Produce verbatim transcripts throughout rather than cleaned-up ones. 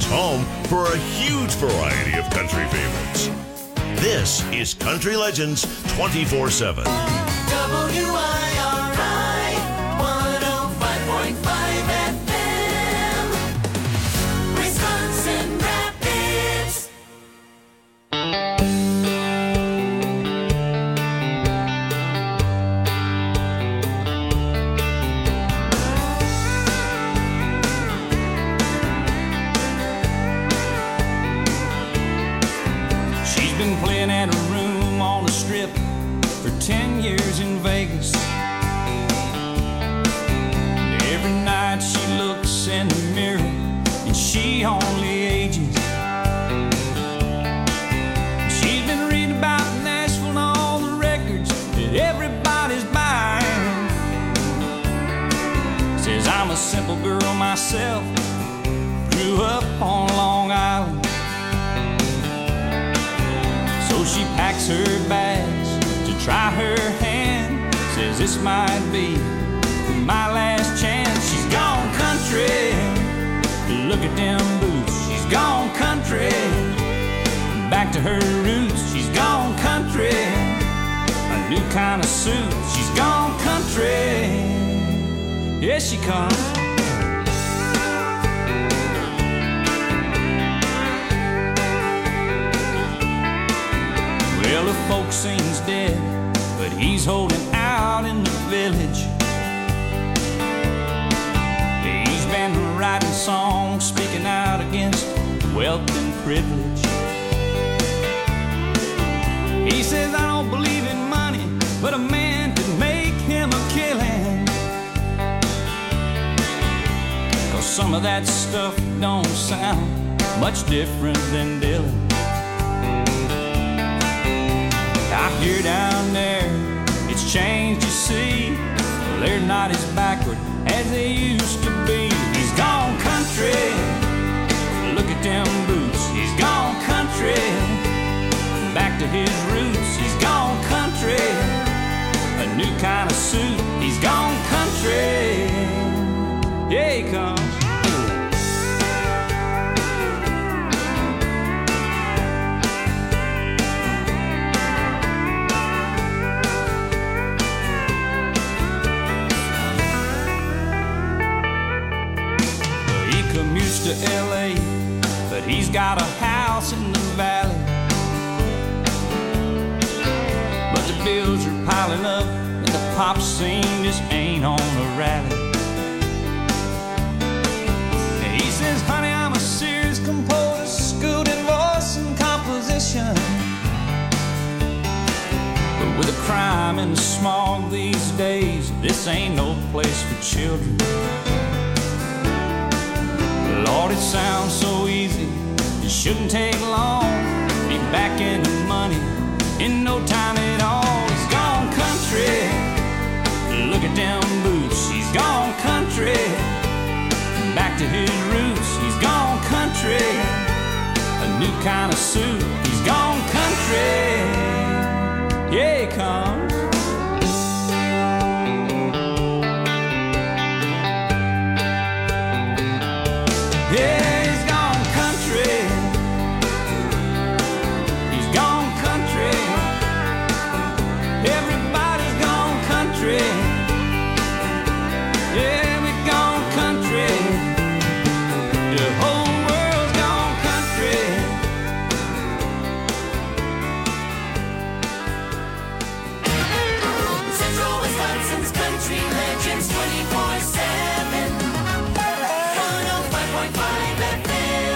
home for a huge variety of country favorites. This is Country Legends twenty-four seven. W I R I one oh five point five F M, Wisconsin Rapids. She's been playing at a room on the strip for ten years in Vegas. Every night she looks in the mirror and she only ages. She's been reading about Nashville and all the records that everybody's buying. Says I'm a simple girl myself, grew up on Long Island. So she packs her bags to try her hand. Says this might be my last chance. She's gone country, look at them boots. She's gone country, back to her roots. She's gone country, a new kind of suit. She's gone country, yes she comes. Well, the folk scene's dead, but he's holding out in the village. He's been writing songs, speaking out against wealth and privilege. He says, I don't believe in money, but a man could make him a killing. 'Cause some of that stuff don't sound much different than Dylan. I hear down there, it's changed, you see. Well, they're not as backward as they used to be. He's gone country, look at them boots. He's gone country, back to his roots. He's gone country, a new kind of suit. He's gone country, yeah he comes. Commutes to L A, but he's got a house in the valley. But the bills are piling up and the pop scene just ain't on a rally. He says, honey, I'm a serious composer, schooled in voice and composition. But with the crime and the smog these days, this ain't no place for children. Lord, it sounds so easy, it shouldn't take long. Be back in the money in no time at all. He's gone country, look at them boots. He's gone country, back to his roots. He's gone country, a new kind of suit. He's gone country, yeah he comes. Yeah, he's gone country. He's gone country. Everybody's gone country. Yeah, we've gone country. The whole world's gone country. Central Wisconsin's Country Legends twenty-four seven. one oh five point five F M.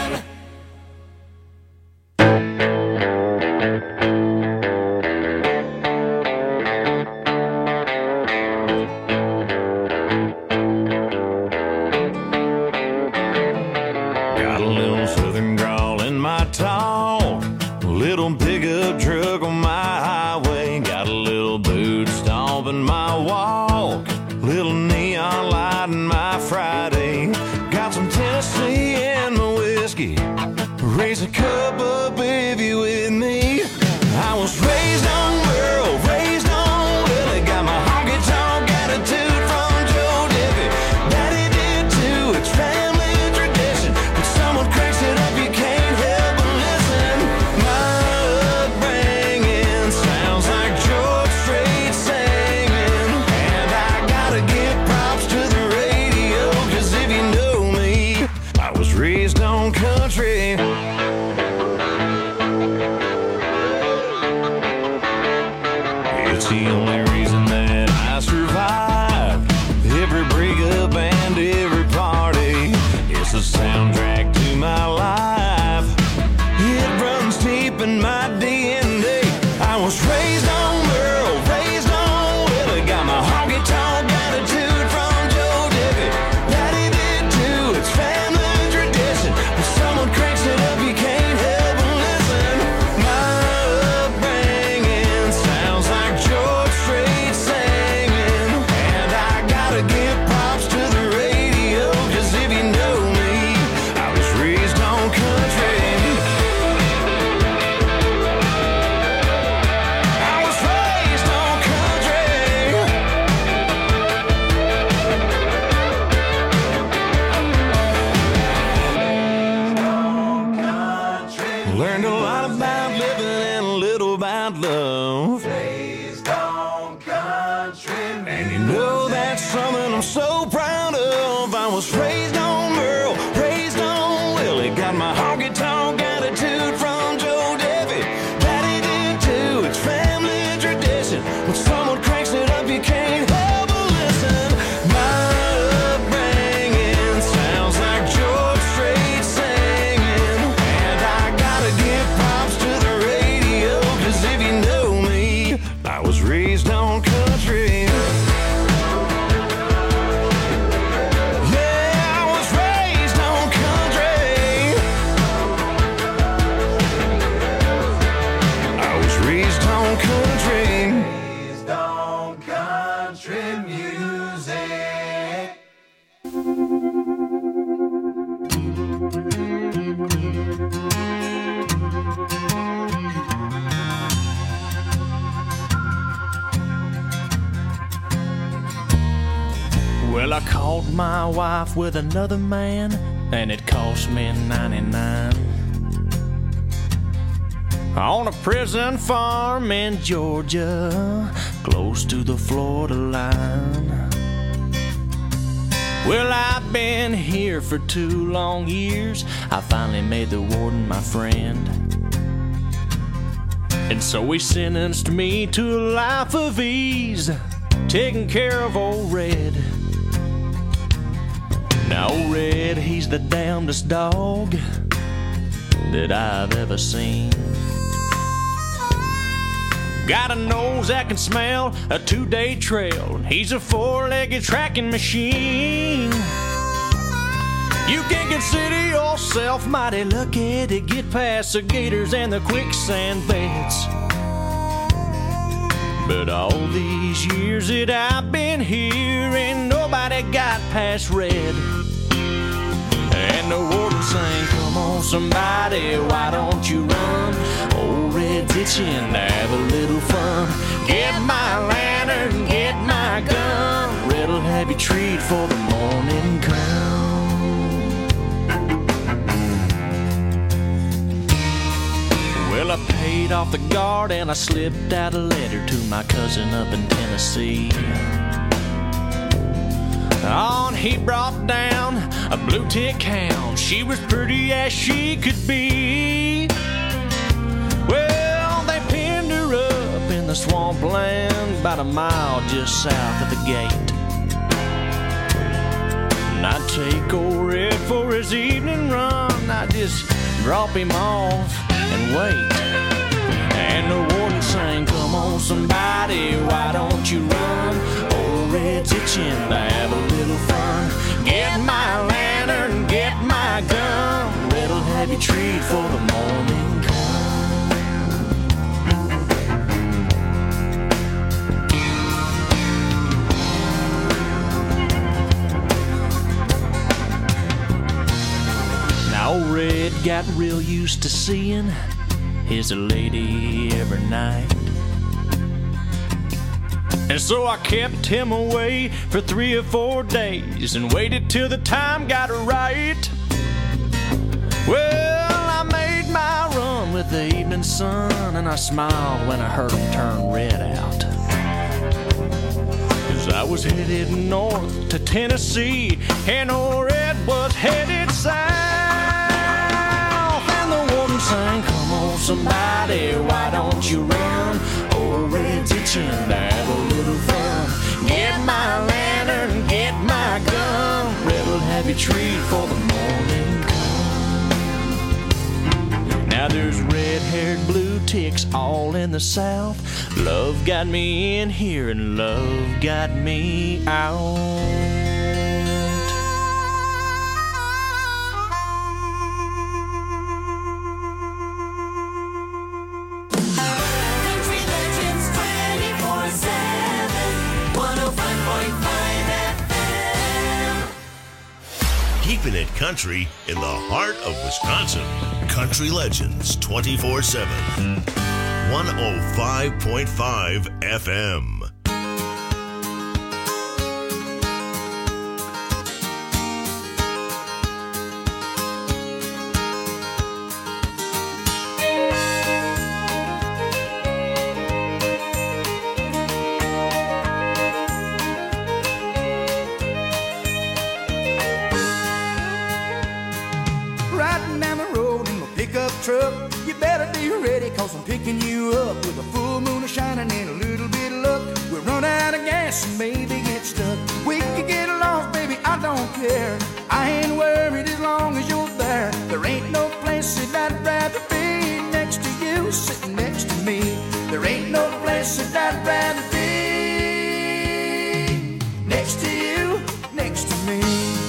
Got a little southern drawl in my talk, a little pickup truck on my highway. Got a little boot stomp in my walk, little neon light in my Friday. Got some Tennessee in my whiskey, raise a cup up if you with me. I was raised on Merle, raised on Willie, got my honky tonk attitude from Joe Diffie. Daddy did too, it's family tradition. When someone cranks it up Learned a lot about living and a little about love. Raised on country music. And you know that's something I'm so proud of. I was raised on Merle, raised on Willie. Got my honky-tonk attitude from Joe Debbie. Daddy did too, it's family tradition. When someone cranks it up, you can't help but listen. My upbringing sounds like George Strait singing. And I gotta give props to the radio, 'cause if you know me, I was raised on country. Well, I caught my wife with another man, and it cost me ninety-nine. On a prison farm in Georgia, close to the Florida line. Well, I've been here for two long years. I finally made the warden my friend. And so he sentenced me to a life of ease, taking care of old Red. Now old Red, he's the damnedest dog that I've ever seen. Got a nose that can smell a two-day trail. He's a four-legged tracking machine. You can consider yourself mighty lucky to get past the gators and the quicksand beds. But all these years that I've been here, ain't nobody got past Red. And the warden sang, come on somebody, why don't you run? Old Red's itching to have a little fun. Get my lantern, get my gun. Red'll have you treat for the morning come. Well, I paid off the guard and I slipped out a letter to my cousin up in Tennessee. On he brought down a blue tick hound. She was pretty as she could be. Well, they pinned her up in the swampland about a mile just south of the gate. And I'd take old Red for his evening run. I'd just drop him off and wait. And the warden sang, come on somebody, why don't you run? Old Red's itching to have a little fun. Get my lantern, get my gun. Red'll have you treat for the morning come. Now old Red got real used to seeing his lady every night. And so I kept him away for three or four days and waited till the time got right. Well, I made my run with the evening sun, and I smiled when I heard him turn Red out. 'Cause I was headed north to Tennessee, and old Red was headed south. And the warden sang, come on somebody, why don't you run? Old Red's itching to have a little fun. Get my lantern, get my gun. Red'll have you treat for the morning come. Now there's red-haired blue ticks all in the south. Love got me in here and love got me out. Keeping it country in the heart of Wisconsin. Country Legends twenty-four seven. one oh five point five F M. truck. You better be ready, cause I'm picking you up with a full moon shining and a little bit of luck. We'll run out of gas and maybe get stuck. We could get lost, baby, I don't care. I ain't worried as long as you're there. There ain't no place that I'd rather be next to you, sitting next to me. There ain't no place that I'd rather be next to you, next to me.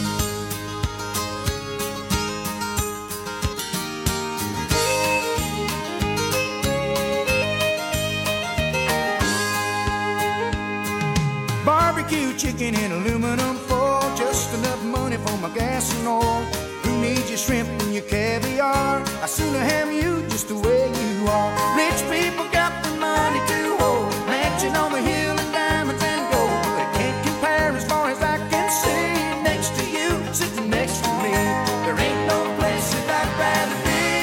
Barbecue chicken in aluminum foil, just enough money for my gas and oil. Who needs your shrimp and your caviar? I sooner have you just the way you are. Rich people got the money to hold, mansion on the hill and diamonds and gold, but it can't compare as far as I can see. Next to you, sitting next to me, there ain't no place that I'd rather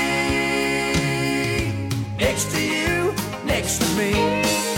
be. Next to you, next to me.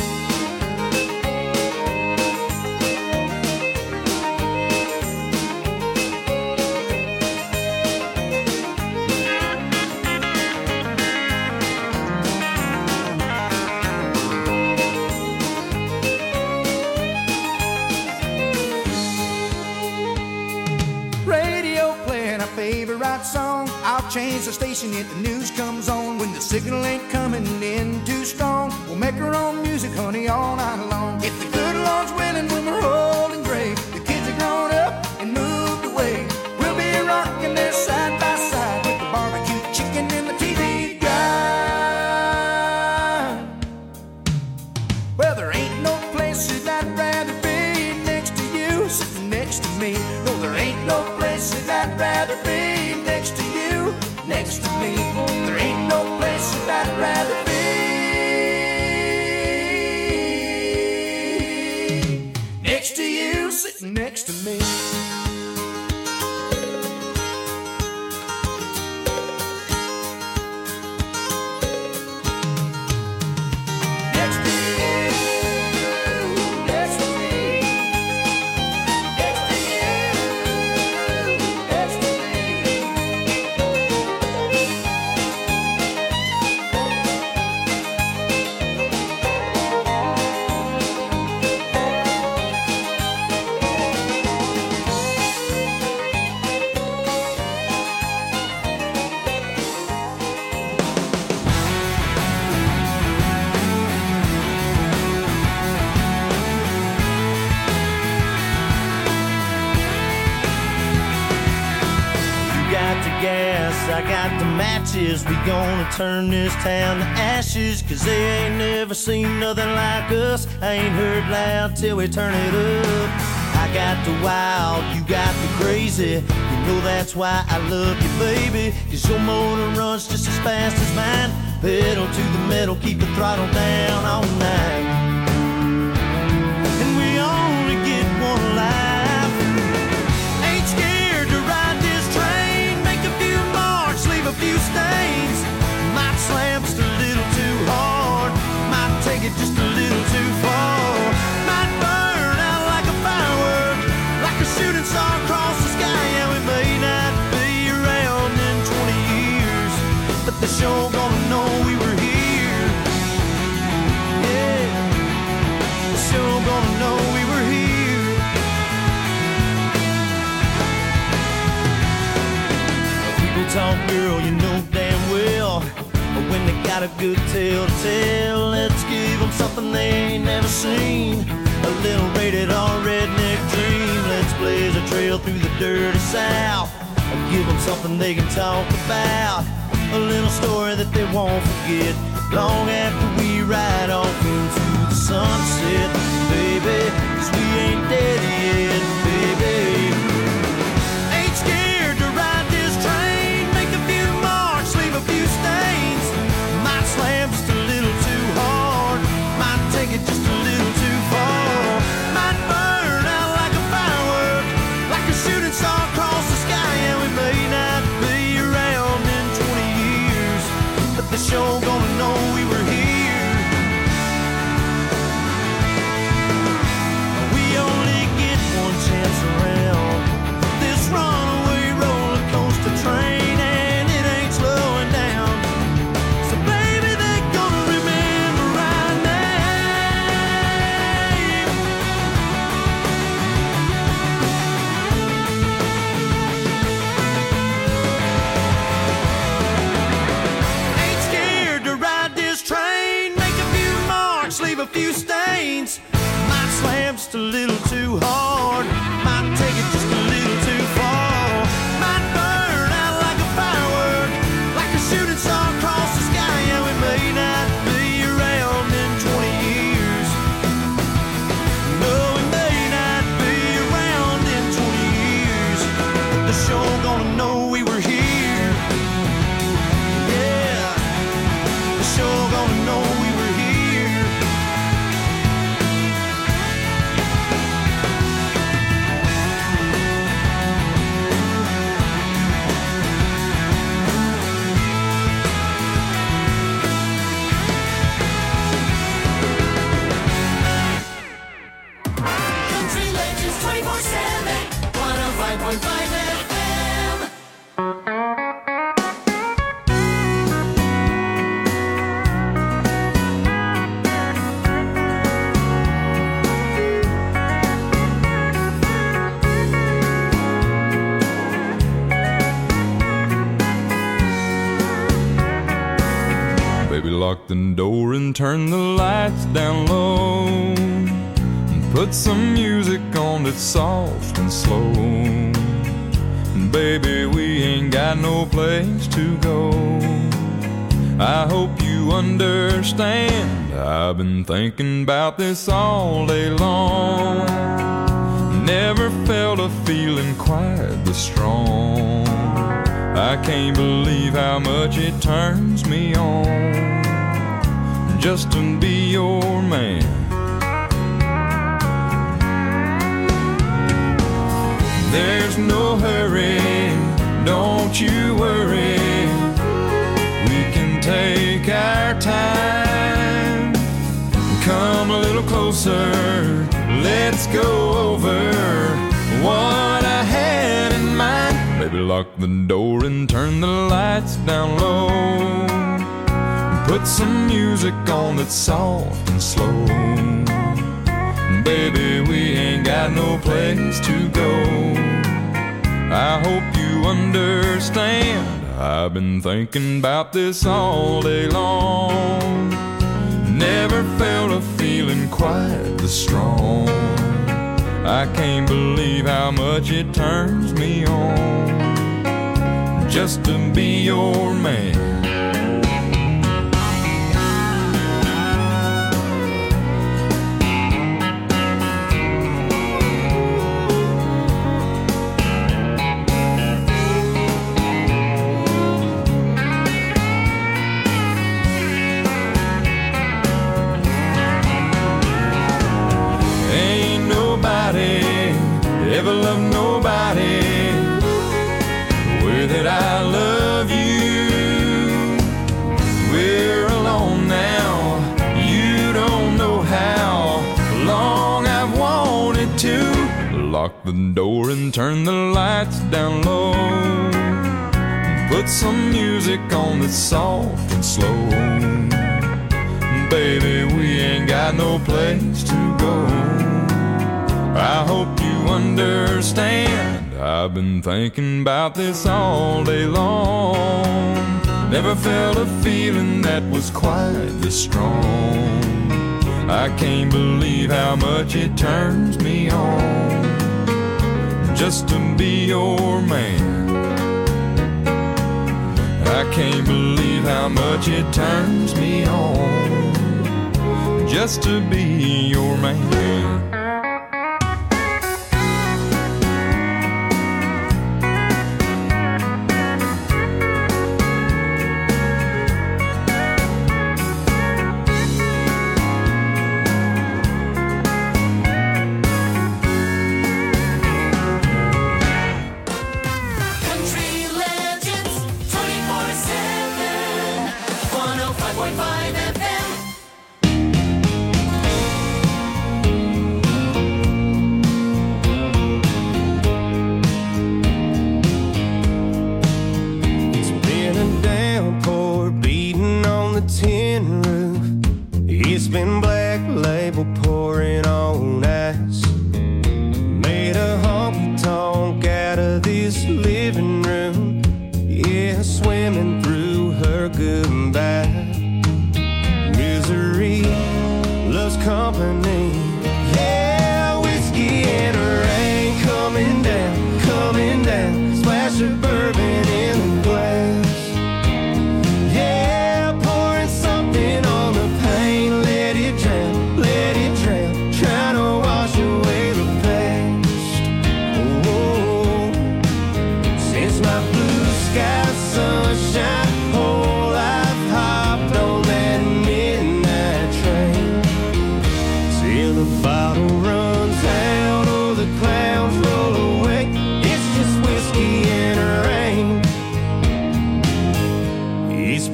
Song. I'll change the station if the news comes on. When the signal ain't coming in too strong, we'll make our own music, honey, all night long. If the good Lord's willing, when we're old and gray, the kids are grown up and moved away, we'll be rocking there side by side with the barbecue chicken and the T V guide. Well, there ain't no place that I'd rather be next to you, sitting next to me. No, there ain't no place that I'd rather be next to you, next to me. There ain't no place that I'd rather be next to you, sitting next to me. I got the matches, we gonna turn this town to ashes, cause they ain't never seen nothing like us. I ain't heard loud till we turn it up. I got the wild, you got the crazy, you know that's why I love you, baby, cause your motor runs just as fast as mine. Pedal to the metal, keep the throttle down all night. And we only get one life. Ain't scared to ride this train, make a few marks, leave a few stains. Might slam just a little too hard, might take it just a little too far. Might burn out like a firework, like a shooting star across the sky. Yeah, we may not be around in twenty years, but the show gonna know we were here. Yeah, the show gonna know we were here. People talk, girl, you know damn well, but when they got a good tale to tell, let's give them something they ain't never seen. A little rated R redneck dream. Let's blaze a trail through the dirty South, and give them something they can talk about. A little story that they won't forget long after we ride off into the sunset, baby, cause we ain't dead yet, baby. Ain't scared to ride this train, make a few marks, leave a few stains. Might slam just a little too hard, might take it just a little too far. Might burn out like a firework, like a shooting star across the sky. And we may not be around in twenty years, but the show gonna know we were here. We only get one chance around this runaway roller coaster train, and it ain't slowing down. shooting star across the sky. Yeah, we may not be around in twenty years. No, we may not be around in twenty years, but they're sure gonna know we were here. Yeah, they're sure gonna know we were here. Country Legends twenty-four seven, one oh five point five F M. Baby, lock the door and turn the lights down low, and put some music on that's soft and slow. And baby, we ain't got no place to go. I hope you understand, I've been thinking about this all day long. Never felt a feeling quite this strong. I can't believe how much it turns me on just to be your man. There's no hurry, don't you worry. We can take our time. Come a little closer, let's go over what I had in mind. Baby, lock the door and turn the lights down low, and put some music on that's soft and slow. Baby, we ain't got no place to go. I hope you understand, I've been thinking about this all day long. Never felt a feeling quite this strong. I can't believe how much it turns me on just to be your man. Ever love nobody the way that I love you. We're alone now, you don't know how long I've wanted to. Lock the door and turn the lights down low, and put some music on that's soft and slow. Baby, we ain't got no place to go. I hope you understand, I've been thinking about this all day long. Never felt a feeling that was quite this strong. I can't believe how much it turns me on just to be your man. I can't believe how much it turns me on just to be your man.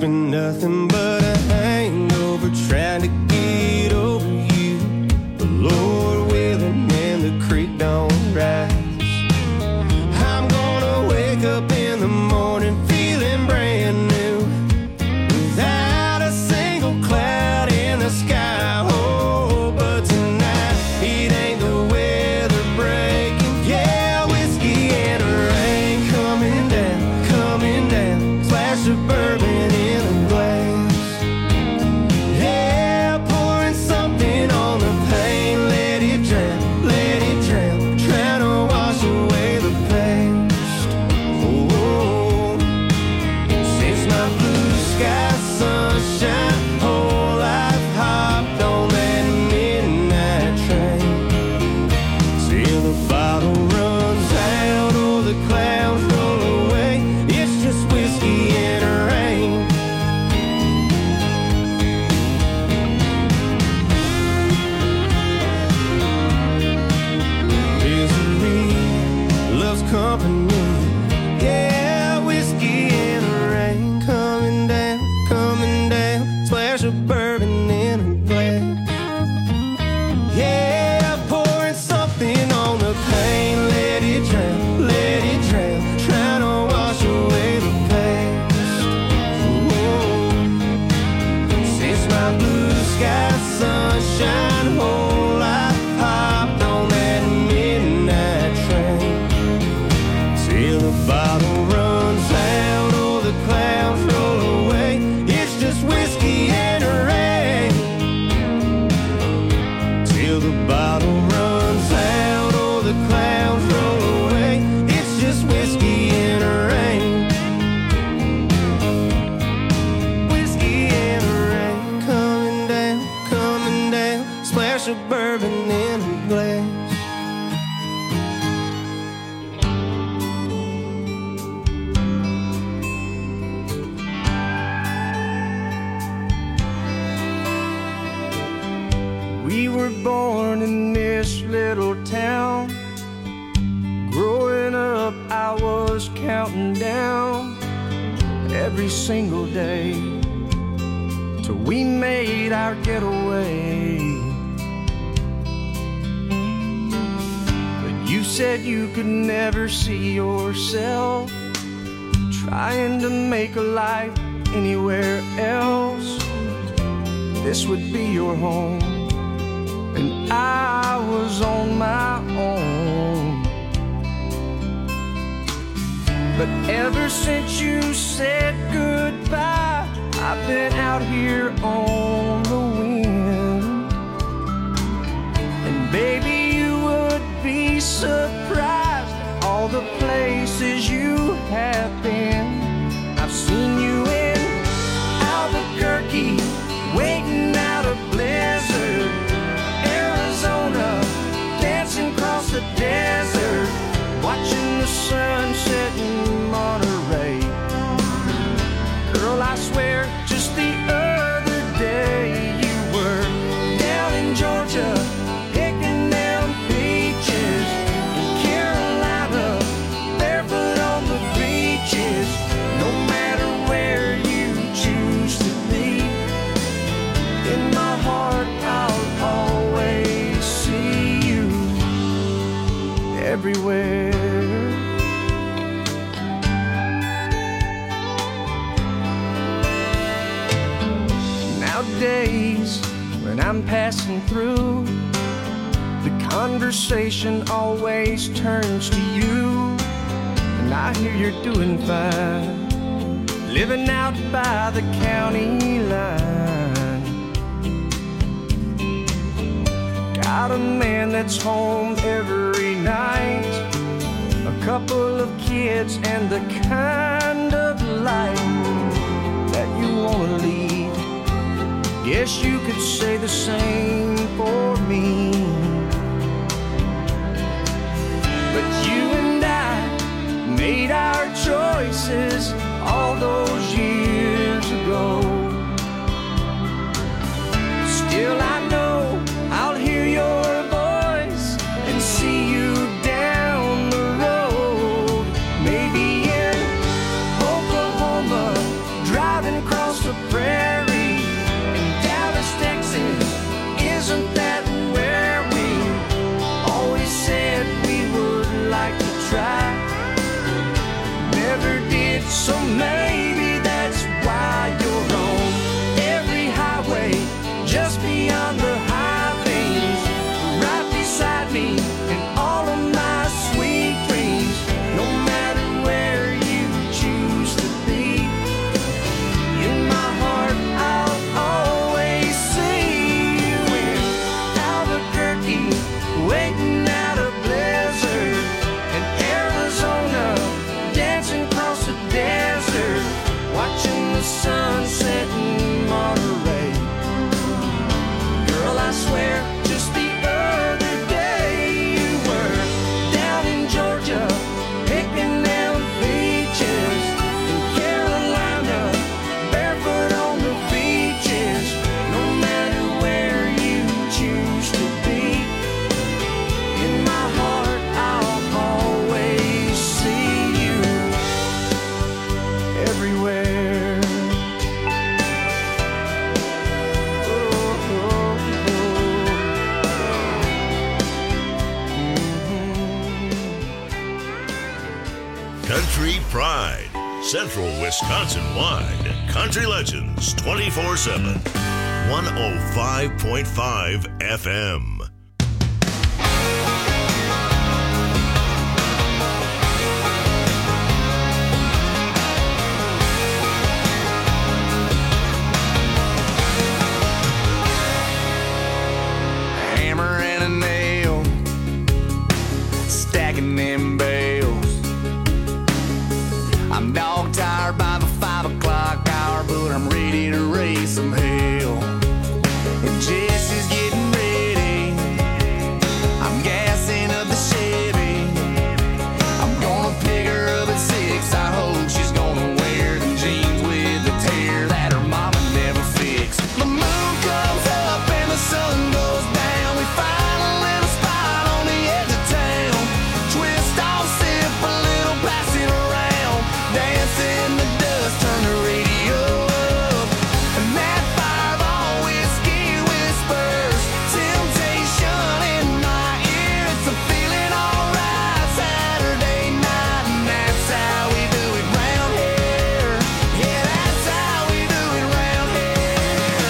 been nothing but a hangover trying to get over you. The Lord willing and the creek don't rise. I'm gonna wake up in the morning feeling brand new, without a single cloud in the sky. Oh, but tonight it ain't the weather breaking. Yeah, whiskey and rain coming down, coming down. Splash of bourbon in a glass. Yeah, pouring something on the pain. Let it drown, let it drown. Trying to wash away the past. Oh, since my blue sky sunshine, whole life hopped on that midnight train. Till the bottle runs out or the clouds roll away. It's just whiskey and rain. Misery loves company. Yeah, whiskey and rain coming down, coming down. Splash of bourbon in a glass. Yeah, pouring something on the pain. Let it drown, let it drown. Trying to wash away the past. Whoa. Since my blue sky sunshine, whole life hopped on that midnight train. Till the bottle runs out or the clouds roll away. It's just whiskey and rain. Till the bottle runs out or the clouds roll away. It's just whiskey and rain. Whiskey and rain coming down, coming down. Splash of bourbon in a glass. We were born in this little town. Growing up, I was counting down every single day till we made our getaway. But you said you could never see yourself trying to make a life anywhere else. This would be your home, and I was on my own. But ever since you said goodbye, I've been out here on the wind. And baby, you would be surprised at all the places you have been. I've seen you in Albuquerque, waiting out a blizzard, Arizona, dancing across the desert, watching the sun set in Monterey. Girl, I swear, just the other day you were down in Georgia, picking down peaches, in Carolina, barefoot on the beaches. No matter where you choose to be, in my heart I'll always see you everywhere. Nowadays, when I'm passing through, the conversation always turns to you. And I hear you're doing fine, living out by the county line. Got a man that's home every night, a couple of kids, and the kind of life that you wanna lead. Guess you could say the same for me. But you and I made our choices all those years ago. Still I know I'll hear your voice and see you down the road. Maybe in Oklahoma, driving across the Central Wisconsin-wide. Country Legends twenty-four seven. one oh five point five F M. Hammer and a nail, stacking them bales. I'm dog tired by the five o'clock hour, but I'm ready to raise some hell. And Jesse's getting ready, I'm gassing up the Chevy. I'm gonna pick her up at six, I hope she's gonna wear the jeans with the tear that her mama never fixed. The moon comes up and the sun goes down, we find a little spot on the edge of town. Twist off, sip a little, pass it around, dance in the dust, turn the radio up. And that fireball whiskey whispers temptation in my ear. It's a feeling alright Saturday night, and that's how we do it round here. Yeah, that's how we do it round here.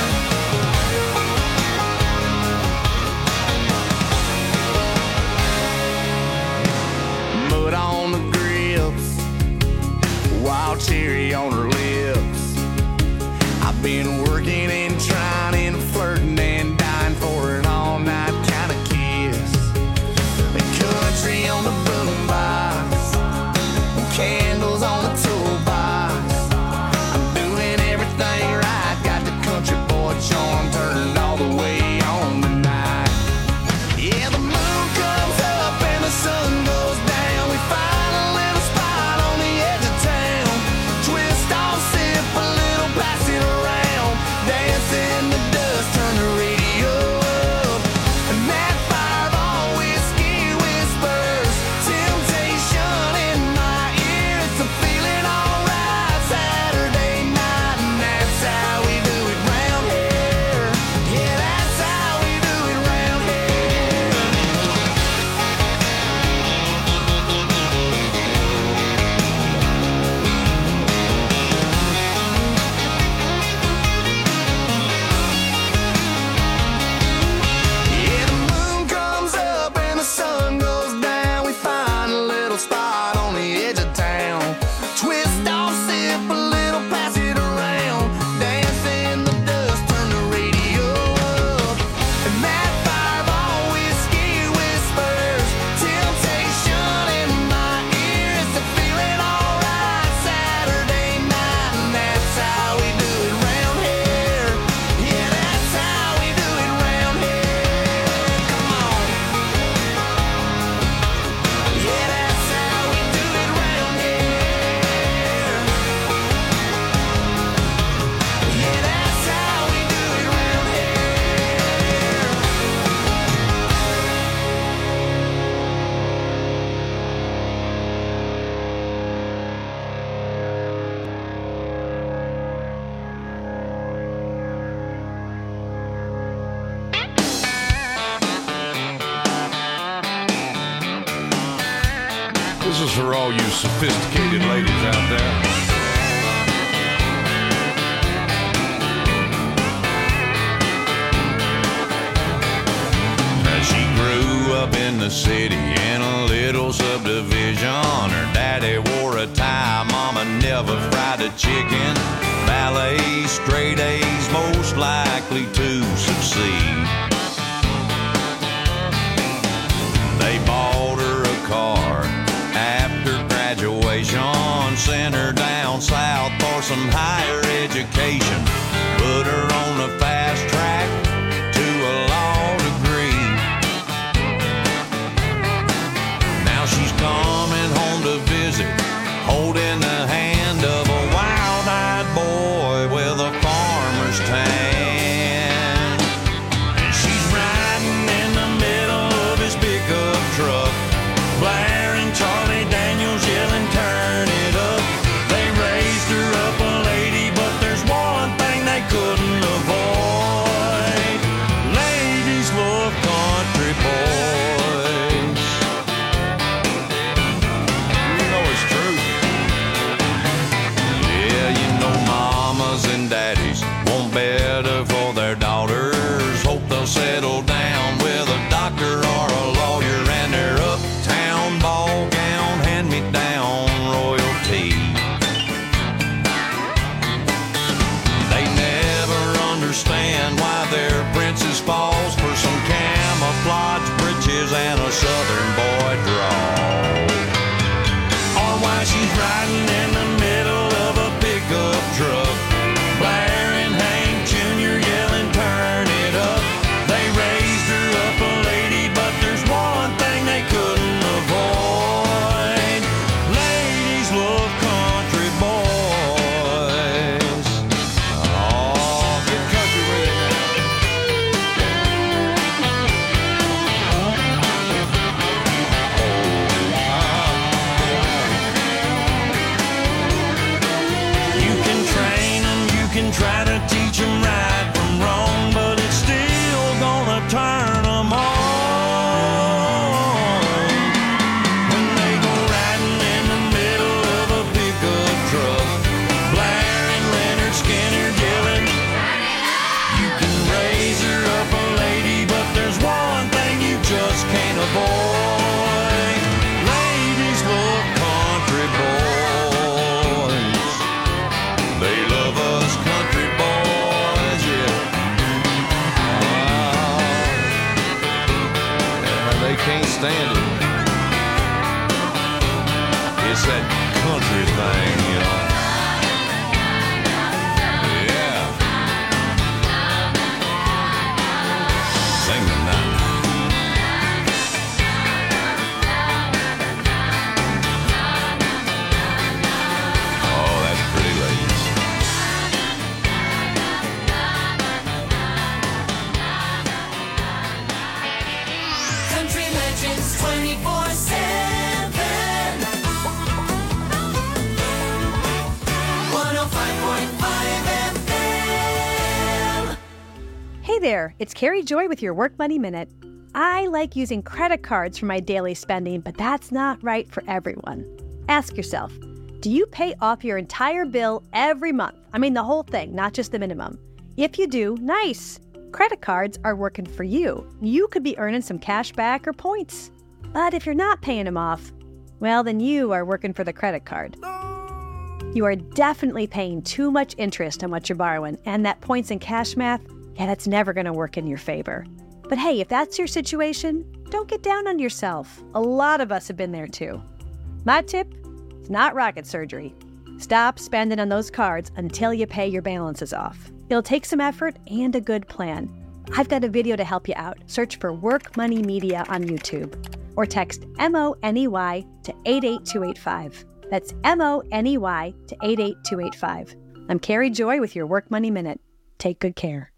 Mud on the grips, wild cherry on her lips. I've been working and trying and flirting and dying for an all-night kind of kiss. The country on the boombox, candles on the toolbox. I'm doing everything right, got the country boy charm turned all the way on tonight. Yeah, the moon comes up and the sun goes down, we find a little spot on the edge of town. Twist off, sip a little, pass it around, dance in the dust, turn the radio up. And that fireball whiskey whispers temptation in my ear. It's a feeling alright Saturday night, and that's how we do it round here. Yeah, that's how we do it round here. Yeah, the moon comes up and the sun goes down, we find a little spot on the edge of town. Twist off, sip a little, pass it around, dance in the dust, turn the radio up. And that fireball whiskey whispers temptation in my ear. It's a feeling alright Saturday night, and that's how we do it round here. Yeah, that's how we do it round here. Come on. Yeah, that's how we do it round here. Yeah, that's how we do it round here. This is for all you sophisticated ladies out there. Now she grew up in the city in a little subdivision. Her daddy wore a tie, mama never fried a chicken. Ballet, straight A's, most likely to succeed. They bought her a car after graduation, sent her down south for some higher education, put her on the fast track to a law degree. Now she's coming home to visit, holding the hand of a wild-eyed boy with a farmer's tan. And she daddies want better for their daughters. Hope they'll settle down with a doctor or a lawyer and their uptown ball gown hand-me-down royalty. They never understand why their princess falls for some camouflage britches and a southern boy drawl. Or why she's riding in the middle of a pickup truck, blaring Hank Junior yelling, turn it up. They raised her up a lady, but there's one thing they couldn't avoid. Ladies love country boys. Oh, get country with it now. You can train them, you can try to teach them right from wrong, but it's still gonna turn them on. When they go riding in the middle of a pickup truck, blaring Leonard Skinner yelling, you can raise her up a lady, but there's one thing you just can't avoid. Ladies love country boys. They love us country boys, yeah. Ah, yeah, they can't stand it. It's that country thing, you know. Yeah. Sing the night. Oh, that's pretty, ladies. Country Legends twenty-four seven. one oh five point five F M. Hey there, it's Carrie Joy with your Work Money Minute. I like using credit cards for my daily spending, but that's not right for everyone. Ask yourself, do you pay off your entire bill every month? I mean the whole thing, not just the minimum. If you do, nice. Credit cards are working for you. You could be earning some cash back or points. But if you're not paying them off, well, then you are working for the credit card. You are definitely paying too much interest on what you're borrowing, and that points and cash math, yeah, that's never going to work in your favor. But hey, if that's your situation, don't get down on yourself. A lot of us have been there too. My tip? It's not rocket surgery. Stop spending on those cards until you pay your balances off. It'll take some effort and a good plan. I've got a video to help you out. Search for Work Money Media on YouTube or text M O N E Y to eight eight two eight five. That's M O N E Y to eight eight two eight five. I'm Carrie Joy with your Work Money Minute. Take good care.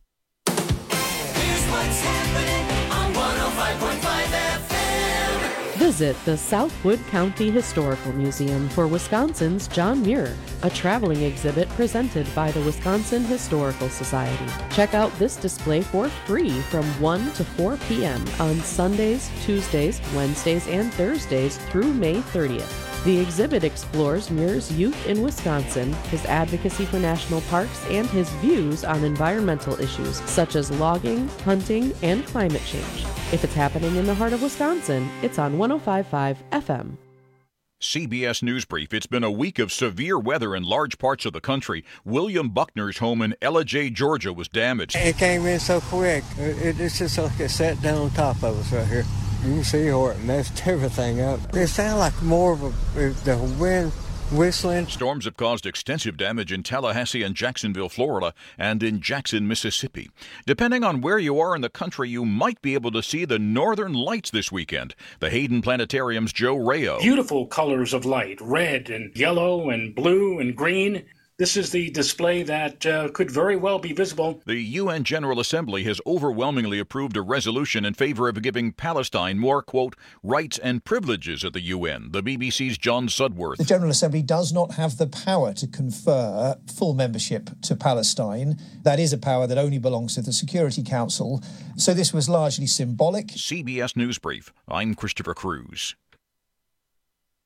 Here's what's happening on one oh five point five F M. Visit the Southwood County Historical Museum for Wisconsin's John Muir, a traveling exhibit presented by the Wisconsin Historical Society. Check out this display for free from one to four p.m. on Sundays, Tuesdays, Wednesdays, and Thursdays through May thirtieth. The exhibit explores Muir's youth in Wisconsin, his advocacy for national parks, and his views on environmental issues such as logging, hunting, and climate change. If it's happening in the heart of Wisconsin, it's on one oh five point five F M. C B S News Brief. It's been a week of severe weather in large parts of the country. William Buckner's home in Ellijay, Georgia was damaged. It came in so quick. It, it's just like it sat down on top of us right here. You can see how it messed everything up. It sounded like more of a, the wind whistling. Storms have caused extensive damage in Tallahassee and Jacksonville, Florida, and in Jackson, Mississippi. Depending on where you are in the country, you might be able to see the northern lights this weekend. The Hayden Planetarium's Joe Rayo. Beautiful colors of light, red and yellow and blue and green. This is the display that uh, could very well be visible. The U N General Assembly has overwhelmingly approved a resolution in favor of giving Palestine more, quote, rights and privileges at the U N. The B B C's John Sudworth. The General Assembly does not have the power to confer full membership to Palestine. That is a power that only belongs to the Security Council. So this was largely symbolic. C B S News Brief. I'm Christopher Cruz.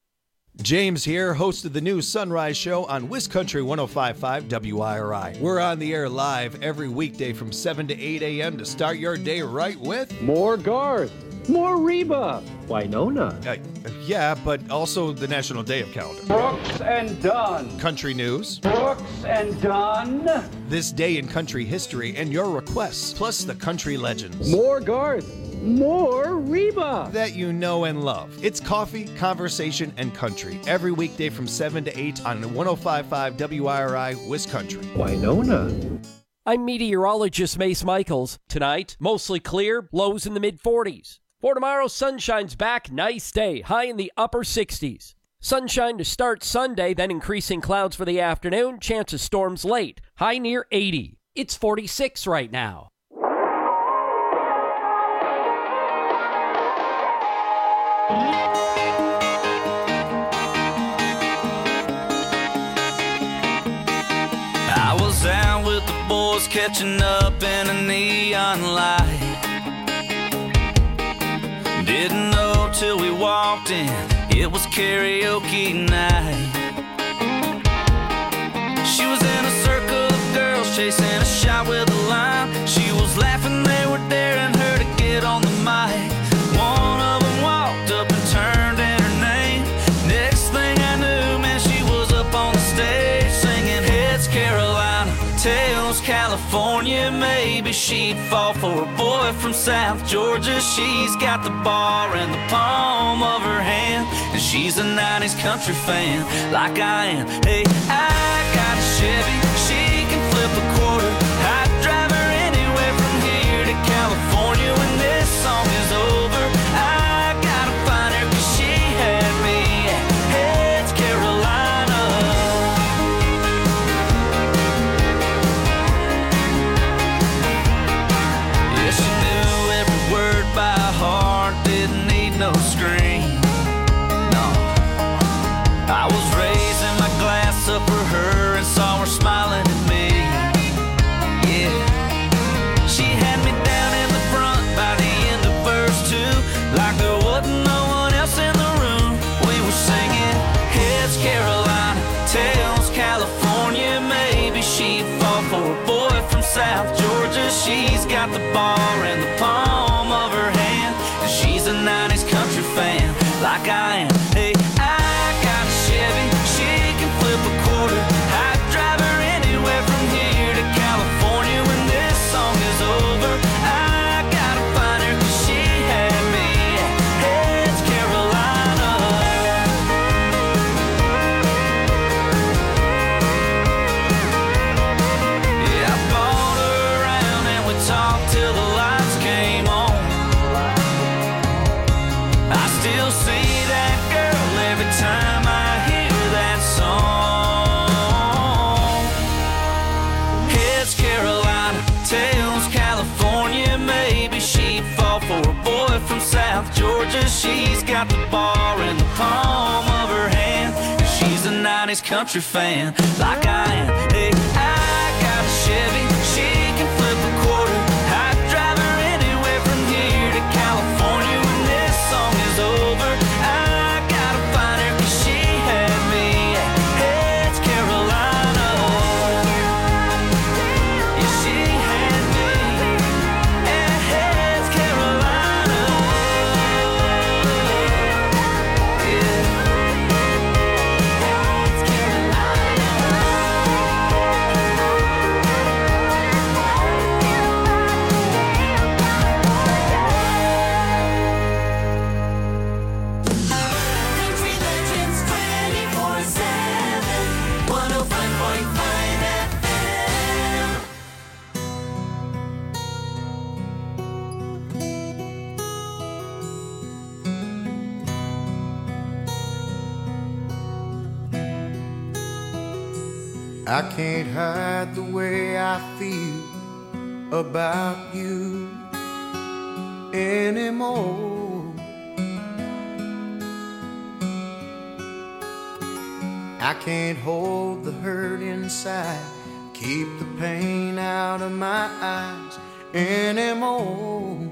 James here, host of the new Sunrise Show on WisCountry one oh five point five W I R I. We're on the air live every weekday from seven to eight a.m. to start your day right with... More Garth, more Reba, Winona. Uh, yeah, but also the National Day of Calendar. Brooks and Dunn. Country news. Brooks and Dunn. This day in country history and your requests, plus the country legends. More Garth. More Reba that you know and love. It's coffee, conversation, and country every weekday from seven to eight on one oh five point five W I R I WisCountry. Winona. I'm meteorologist Mace Michaels. Tonight, mostly clear, lows in the mid forties. For tomorrow, sunshine's back, nice day, high in the upper sixties. Sunshine to start Sunday, then increasing clouds for the afternoon, chance of storms late, high near eighty. It's forty-six right now. I was out with the boys catching up in a neon light. Didn't know till we walked in, it was karaoke night. She was in a circle of girls chasing a shot with a line. She was laughing, they were daring her to get on the mic. One of them walked up and turned in her name. Next thing I knew, man, she was up on the stage singing Heads Carolina, Tails California. Maybe she'd fall for a boy from South Georgia. She's got the bar in the palm of her hand, and she's a nineties country fan like I am. Hey, I got a Chevy, she can flip a quarter. I'd drive her anywhere from here to California when this song is over. I gotta find her 'cause she had me at Heads Carolina. Yeah, she knew every word by heart, didn't need no screen. No, I was raising my glass up for her and saw her smiling at me. Yeah, she had me down in the front by the end of verse two, like there wasn't no one else in the room. We were singing Heads Carolina, Tails California. Maybe she'd fall for a boy from South Georgia. She's got the bar in the palm of her hand, and she's a nineties country fan like I am. Hey, I got a Chevy, she can flip a quarter. I'd drive her anywhere from here to California when this song is over. I gotta find her 'cause she had me at Heads Carolina. Yeah, I bought her around and we talked till the lights came on. I still see that girl every time I hear that song. Heads Carolina, Tails California. Maybe she'd fall for a boy from South Georgia. She's got the bar in the palm of her hand, and she's a nineties country fan like I am. Hey, I got a Chevy, she can flip a quarter. I'd drive her anywhere from here to California when this song is over. I gotta find her 'cause she had me at Heads Carolina. Yeah, she had me at Heads Carolina. Yeah. Heads Country Legends twenty-four seven, one oh five point five F M. I can't hide the way I feel about you anymore. I can't hold the hurt inside, keep the pain out of my eyes anymore.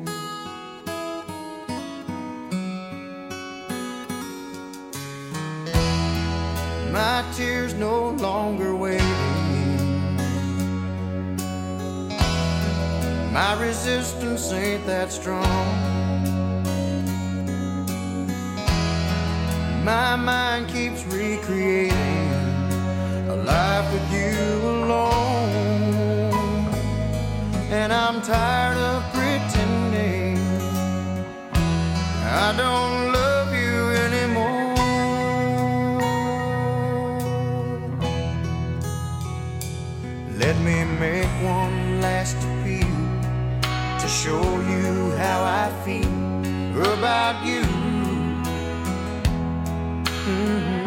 my tears no longer waiting. My resistance ain't that strong. My mind keeps recreating a life with you alone. And I'm tired of pretending I don't love you anymore. Let me make one last appeal to show you how I feel about you. Mm-hmm.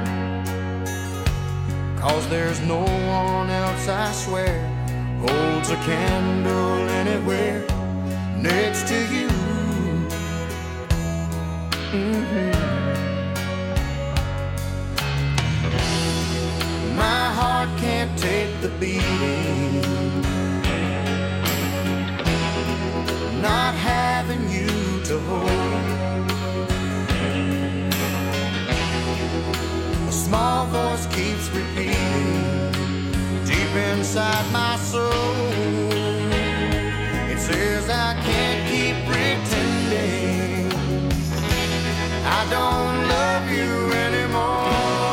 Cause there's no one else, I swear, holds a candle anywhere next to you. Mm-hmm. My heart can't take the beating, not having you to hold. A small voice keeps repeating deep inside my soul. It says I can't keep pretending I don't love you anymore.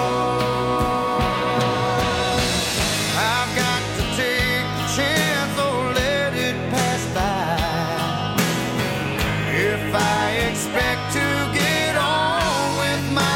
I've got to take the chance or let it pass by. If I expect to get on with my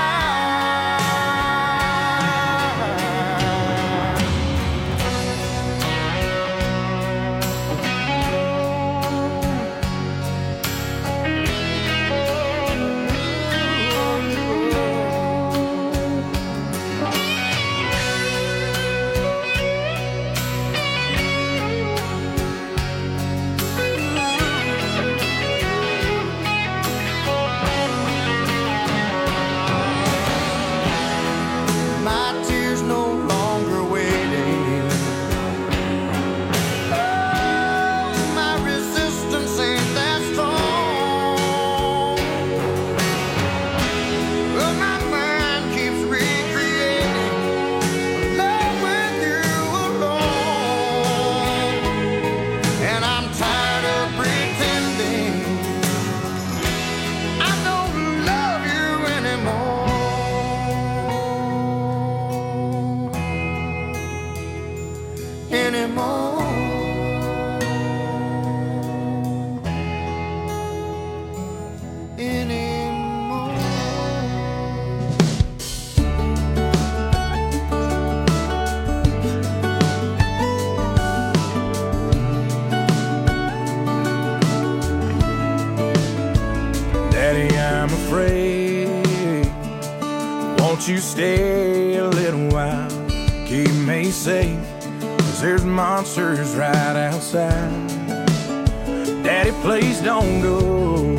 you stay a little while, keep me safe, cause there's monsters right outside. Daddy, please don't go,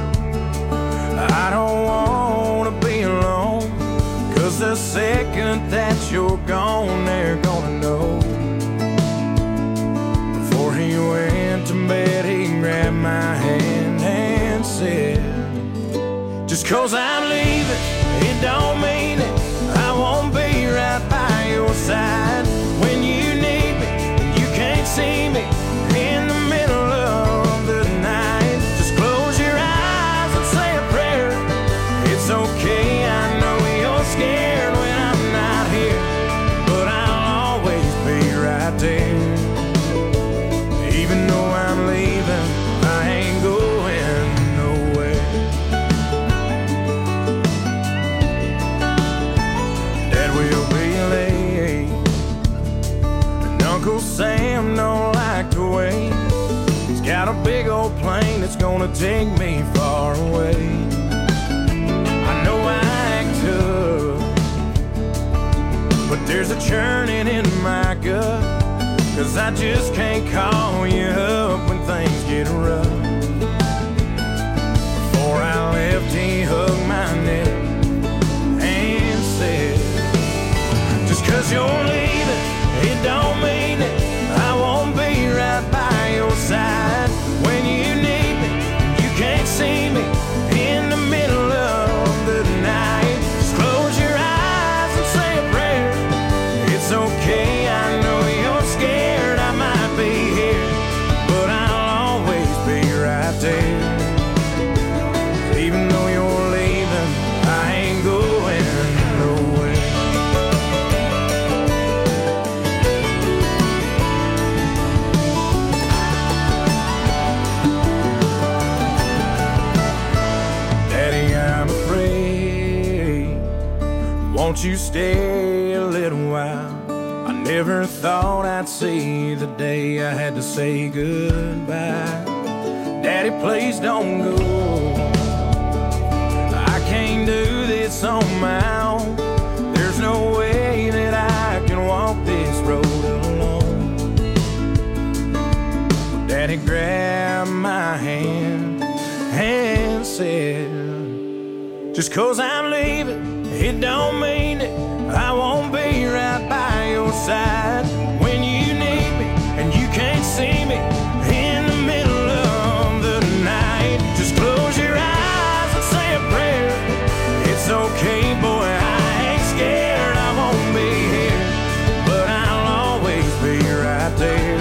I don't wanna be alone, cause the second that you're gone, they're gonna know. Before he went to bed, he grabbed my hand and said, just cause I'm leaving, it don't mean it I won't be right by your side. When you need me, you can't see me in the middle of the night. Just close your eyes and say a prayer. It's okay, I know you're scared when I'm not here, but I'll always be right there. Even though I'm leaving, I ain't going nowhere. Dad will be late, and Uncle Sam don't like to wait. He's got a big old plane that's gonna take me far away. I know I act tough, but there's a churning in my gut, cause I just can't call you up when things get rough. Before I left, he hugged my neck and said, just cause you're leaving, it don't mean it I won't be right by your side. When you need me, you can't see me in the middle of the night. Just close your eyes and say won't you stay a little while? I never thought I'd see the day I had to say goodbye. Daddy, please don't go. I can't do this on my own. There's no way that I can walk this road alone. Daddy grabbed my hand and said, just 'cause I'm leaving, it don't mean that I won't be right by your side when you need me and you can't see me in the middle of the night. Just close your eyes and say a prayer. It's okay, boy, I ain't scared. I won't be here, but I'll always be right there.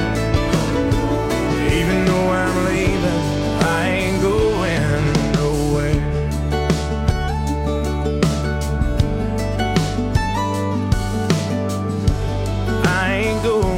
Even though I'm leaving, I ain't going nowhere. I ain't going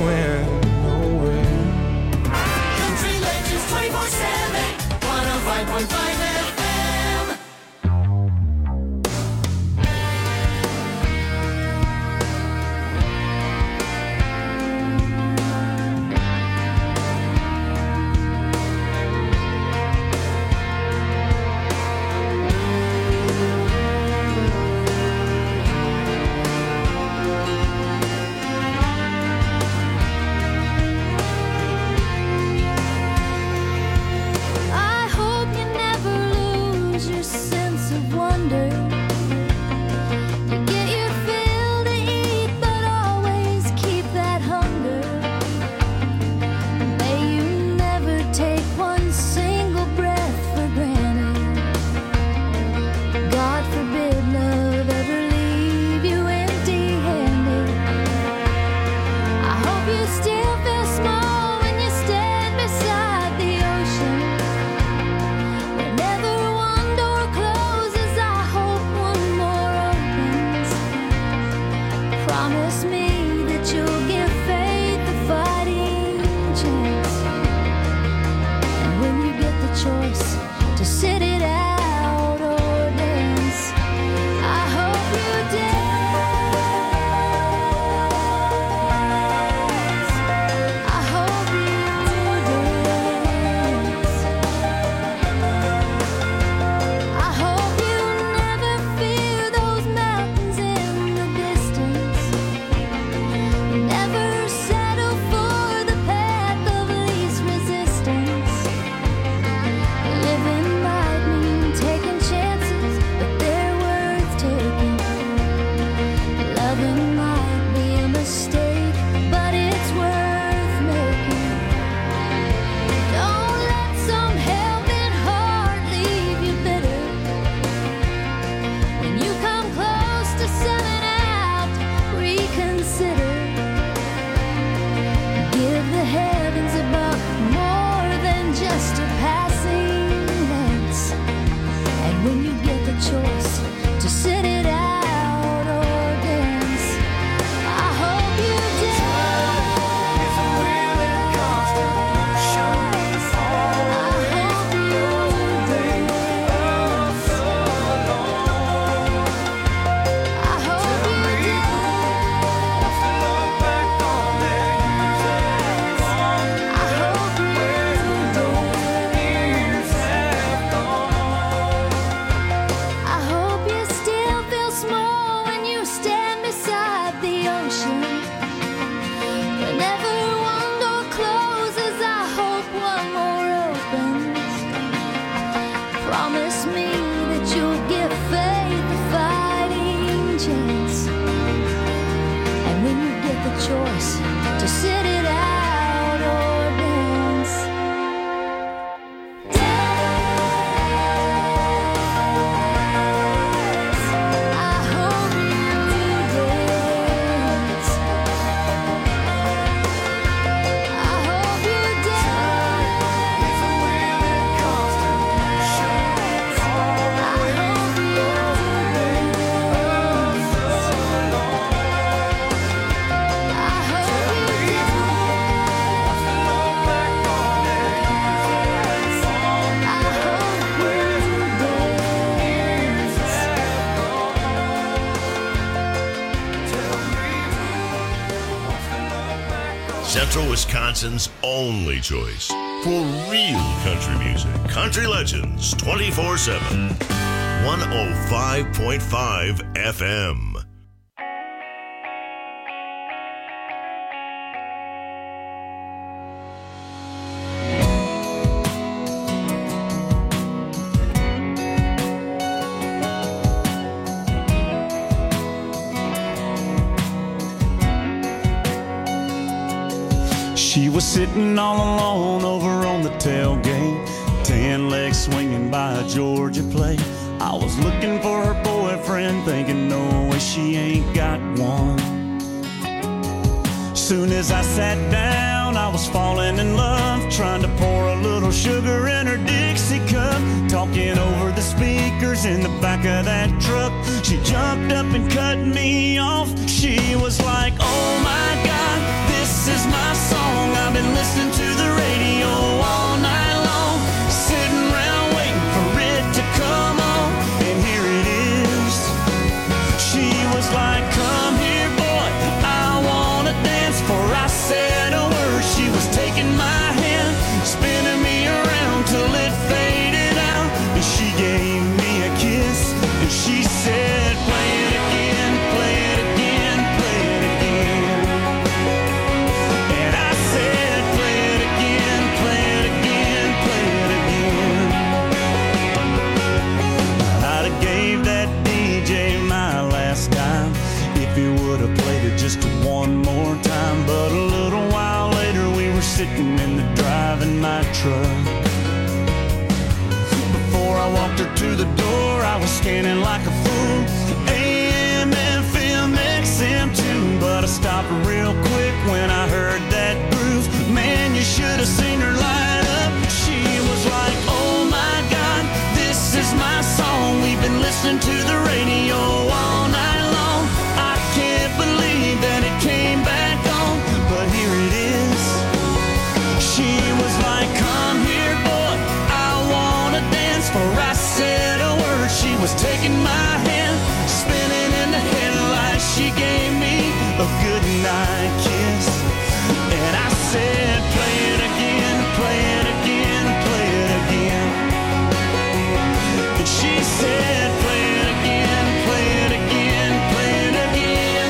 Central Wisconsin's only choice for real country music. Country Legends twenty-four seven. one oh five point five F M. She was sitting all alone over on the tailgate, tan legs swinging by a Georgia plate. I was looking for her boyfriend, thinking no way she ain't got one. Soon as I sat down, I was falling in love, trying to pour a little sugar in her Dixie cup, talking over the speakers in the back of that truck. She jumped up and cut me off. She was like, oh my God, this is my song. I've been listening to the radio all night long, sitting around waiting for it to come on, and here it is. She was like, come here, boy, I wanna dance. For I said a word, she was taking my hand, spinning me around till it faded out, and she gave me a kiss, and she said, play it again, play it again, play it again. And I said, play it again, play it again, play it again. I'd have gave that D J my last dime if he would have played it just one more time. But a little while later we were sitting in the driving my truck. Before I walked her to the door, I was scanning like a fool, A M, F M, X M too. But I stopped real quick when I heard that groove. Man, you should have seen her light up. She was like, oh my God, this is my song. We've been listening to the radio all night long. I can't believe that it came back on, but here it is. She was like, come here, boy, I wanna dance. For I said a word, she was taking my hand, spinning in the headlights. She gave me a good night kiss, and I said, play it again, play it again, play it again. And she said, play it again, play it again, play it again.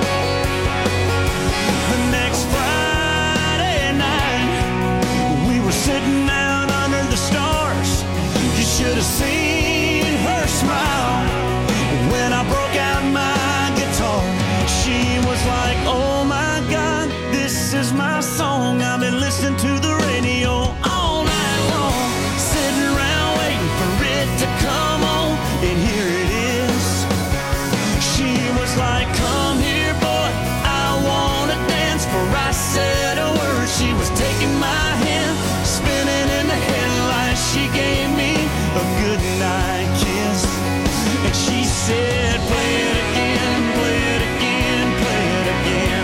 The next Friday night, we were sitting out under the stars. You should have seen her smile when I broke out my guitar. She was like, oh my God, this is my song. I've been listening to the radio all night long, sitting around waiting for it to come on, and here it is. She was like, come here, boy, I wanna dance. For I said a word, she was taking my hand, spinning in the headlights. She gave me a good night kiss, and she said, play it again, play it again, play it again.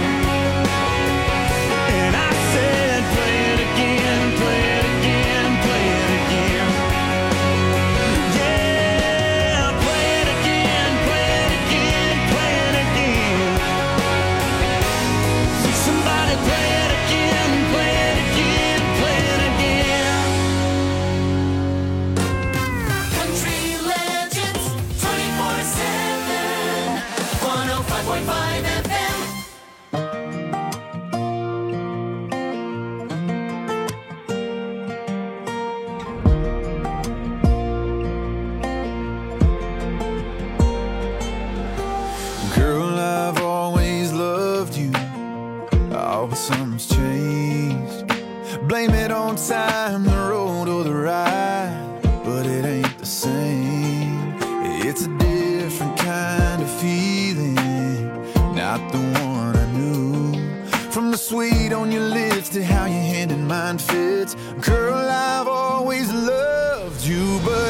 And I said, play it again, play it again, play it again. Yeah, play it again, play it again, play it again. Somebody play it again, play it again, play it again. Country Legends twenty-four seven. one oh five point five F M. Girl, I've always loved you. Oh, but something's changed. Blame it on time, the road or the ride, but it ain't the same. It's a different kind of feeling, not the one I knew. From the sweet on your lips to how your hand in mine fits. Girl, I've always loved you, but